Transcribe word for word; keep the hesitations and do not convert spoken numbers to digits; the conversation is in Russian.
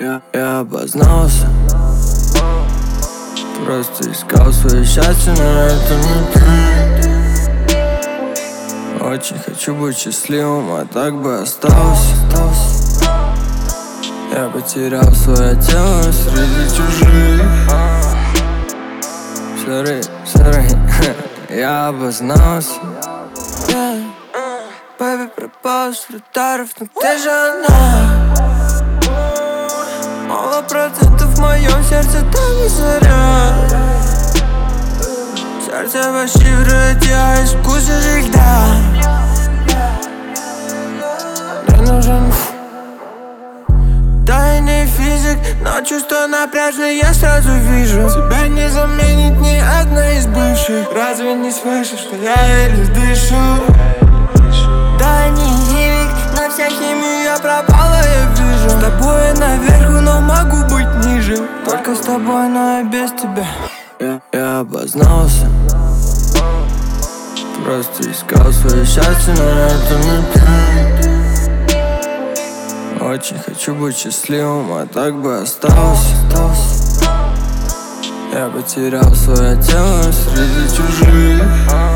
Я, я обознался, просто искал свое счастье, но это не ты. Очень хочу быть счастливым, а так бы остался. Я потерял свое тело среди чужих. Sorry, sorry, я обознался. Yeah. Бэби пропал с радаров, но ты же она. Мало процентов в моем сердце, там не заряд. Сердце фальшивирует, я из вкуса льда. Мне нужен тайный физик, но чувства напряжные я сразу вижу. Тебя не заменит ни одна из бывших. Разве не слышишь, что я еле дышу? Да не химик, на вся химию я пропала, я вижу. С тобой я наверху, но могу быть ниже. Только с тобой, но и без тебя. Я, я обознался, просто искал свое счастье, но это не ты. Очень хочу быть счастливым, а так бы остался. Я потерял свое тело среди чужих.